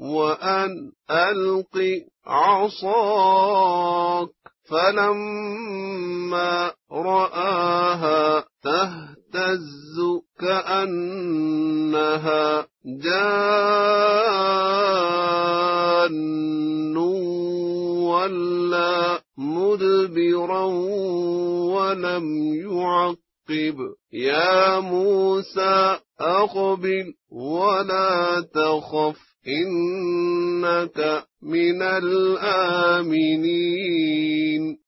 وأن ألق عصاك، فلما رآها تهتز كأنها جان ولا مدبرا ولم يعقب. يا موسى أقبل ولا تخف إنك من الآمنين.